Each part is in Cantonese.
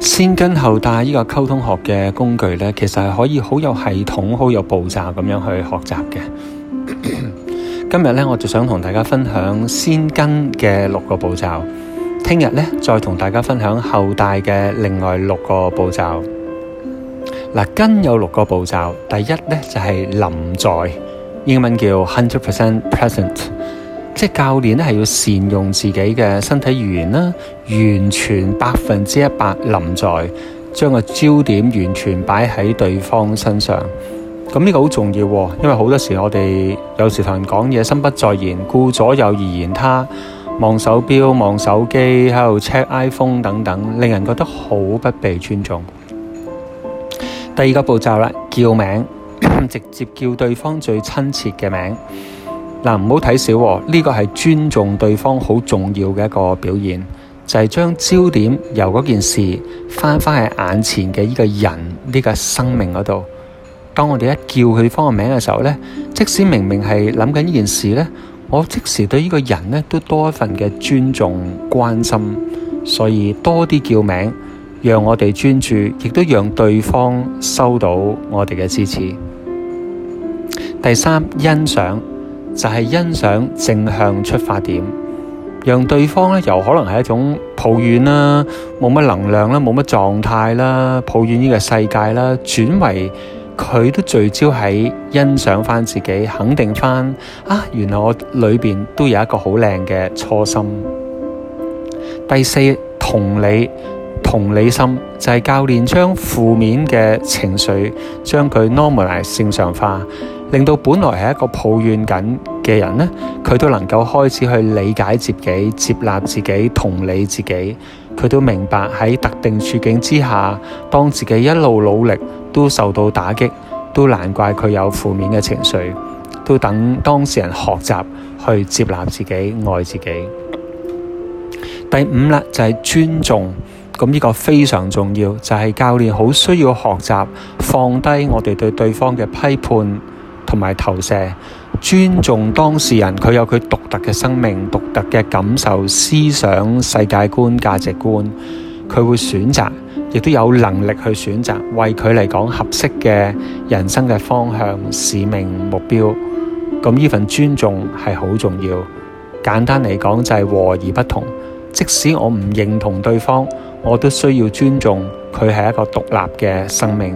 先跟後帶呢個溝通學嘅工具呢，其實係可以好有系統、好有步驟咁樣去學習嘅。今日呢，我就想同大家分享先跟嘅6個步驟。聽日呢，再同大家分享後帶嘅另外6個步驟。嗱，跟有6個步驟，第一呢就係臨在，英文叫 100% present。即係教練咧，係要善用自己嘅身體語言啦，完全100%臨在，將個焦點完全擺喺對方身上。咁呢個好重要，因為好多時我哋有時同人講嘢，心不在焉，顧左右而言他，望手錶、望手機，喺度 check iPhone 等等，令人覺得好不被尊重。第二個步驟啦，叫名，直接叫對方最親切嘅名。嗱，唔好睇小，呢個係尊重對方好重要嘅一個表現，就係將焦點由嗰件事翻喺眼前嘅呢個人，呢個生命嗰度。當我哋一叫佢方嘅名嘅時候呢，即使明明係諗緊呢件事呢，我即時對呢個人呢都多一份嘅尊重關心。所以多啲叫名，讓我哋專注，亦都讓對方收到我哋嘅支持。第三，欣賞。就係欣賞正向出發點，讓對方咧由可能係一種抱怨啦、冇乜能量啦、冇乜狀態啦、抱怨呢個世界啦，轉為佢都聚焦喺欣賞翻自己，肯定翻原來我裏邊都有一個好靚嘅初心。第四，同理心，就係教練將負面嘅情緒將佢 normalize 正常化，令到本來係一個抱怨緊嘅人呢，佢都能夠開始去理解自己、接納自己、同理自己。佢都明白喺特定處境之下，當自己一路努力都受到打擊，都難怪佢有負面嘅情緒。都等當事人學習去接納自己、愛自己。第五啦，就係尊重。咁呢個非常重要，就係教練好需要學習放低我哋對對方嘅批判同埋投射，尊重當事人，佢有佢獨特嘅生命、獨特嘅感受、思想、世界觀、價值觀，佢會選擇，亦都有能力去選擇為佢嚟講合適嘅人生嘅方向、使命、目標。咁呢份尊重係好重要。簡單嚟講就係和而不同，即使我唔認同對方，我都需要尊重佢係一個獨立嘅生命。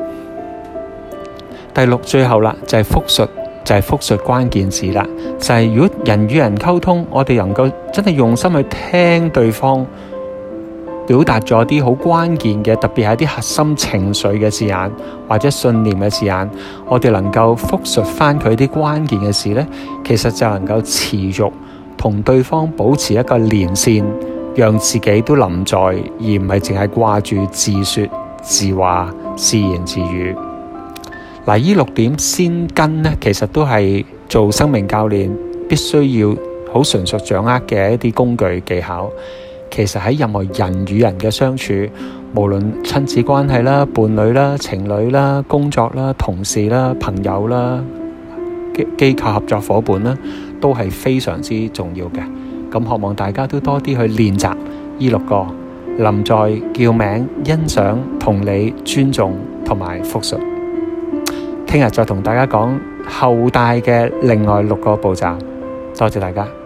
第六，最後啦，就係複述，關鍵字啦，就係如果人與人溝通，我哋能夠真係用心去聽對方表達咗啲好關鍵嘅，特別係啲核心情緒嘅字眼或者信念嘅字眼，我哋能夠複述翻佢啲關鍵嘅事呢，其實就能夠持續同對方保持一個連線，讓自己都臨在，而唔係淨係掛住自說自話、自言自語。嗱，呢6點先跟呢，其實都係做生命教練必須要好純熟掌握嘅一啲工具技巧。其實喺任何人與人嘅相處，無論親子關係啦、伴侶啦、情侶啦、工作啦、同事啦、朋友啦、機構合作夥伴啦，都係非常之重要嘅。咁希望大家都多啲去練習呢6個：臨在、叫名、欣賞、同理、尊重同埋複述。聽日再同大家講後帶嘅另外6個步驟。多謝大家。